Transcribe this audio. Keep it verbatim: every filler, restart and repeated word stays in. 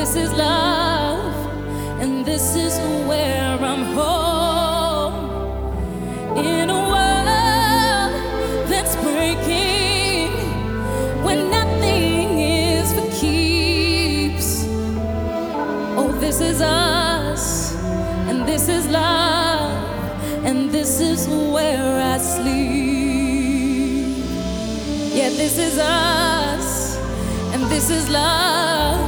this is love, and this is where I'm home. In a world that's breaking, when nothing is for keeps. Oh, this is us, and this is love, and this is where I sleep. Yeah, this is us, and this is love.